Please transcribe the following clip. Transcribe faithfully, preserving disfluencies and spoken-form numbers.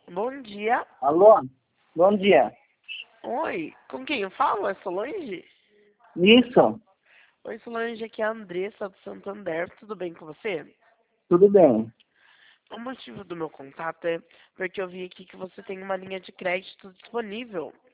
Bom dia. Alô? Bom dia. Oi, com quem eu falo? É Solange? Isso, Oi, Solange, aqui é a Andressa do Santander. Tudo bem com você? tudo bem. O motivo do meu contato é porque eu vi aqui que você tem uma linha de crédito disponível.